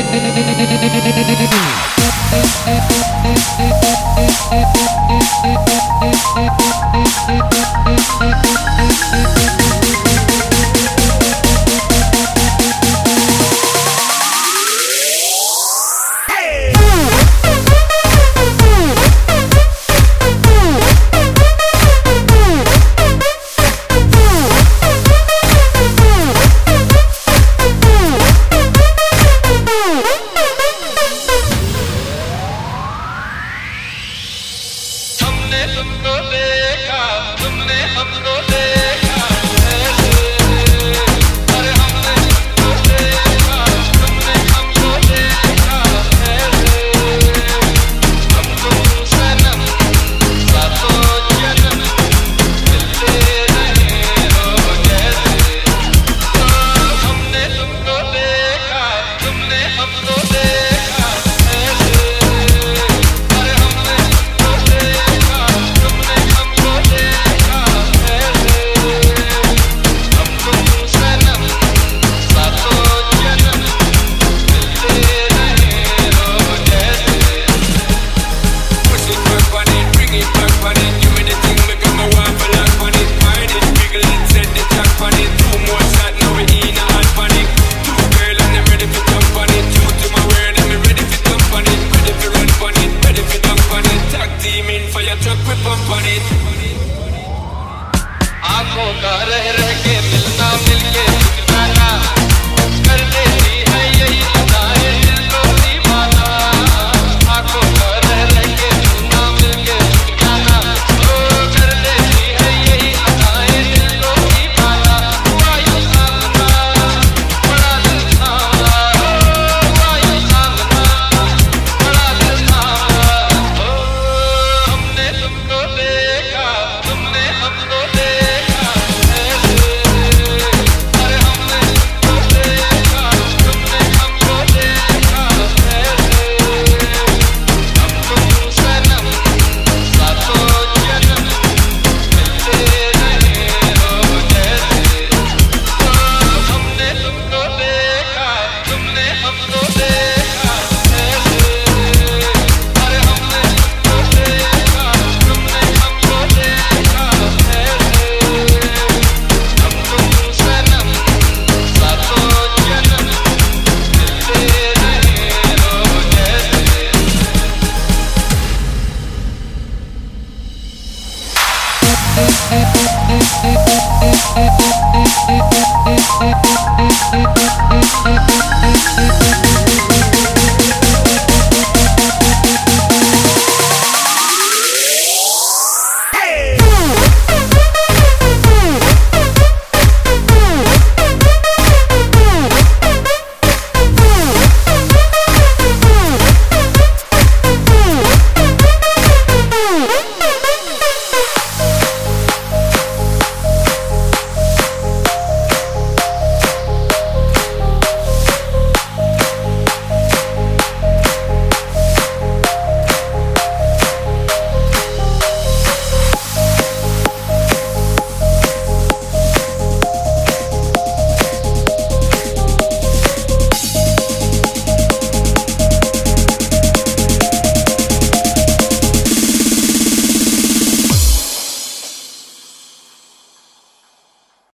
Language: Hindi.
आंखों का रह रह के मिलना मिलके जाना कर देती है यही अदाएं दिल को दीवाना। आंखों का रह रह के मिलना मिलके जाना कर देती है यही अदाएं दिल को दीवाना। वायु सामना बड़ा दिल सामना, वायु सामना बड़ा दिल सामना। हमने तुमको देखा तुमने हमको देखा ऐसे, अरे हमने तुमको देखा तुमने हमको देखा ऐसे। हम तुम सनम सातों जन्म मिलते रहे हो जैसे। हमने तुमको देखा तुमने हमको देखा ऐसे, अरे हमने तुमको देखा तुमने हमको देखा ऐसे। हम तुम सनम सातों जन्म मिलते रहे हो जैसे।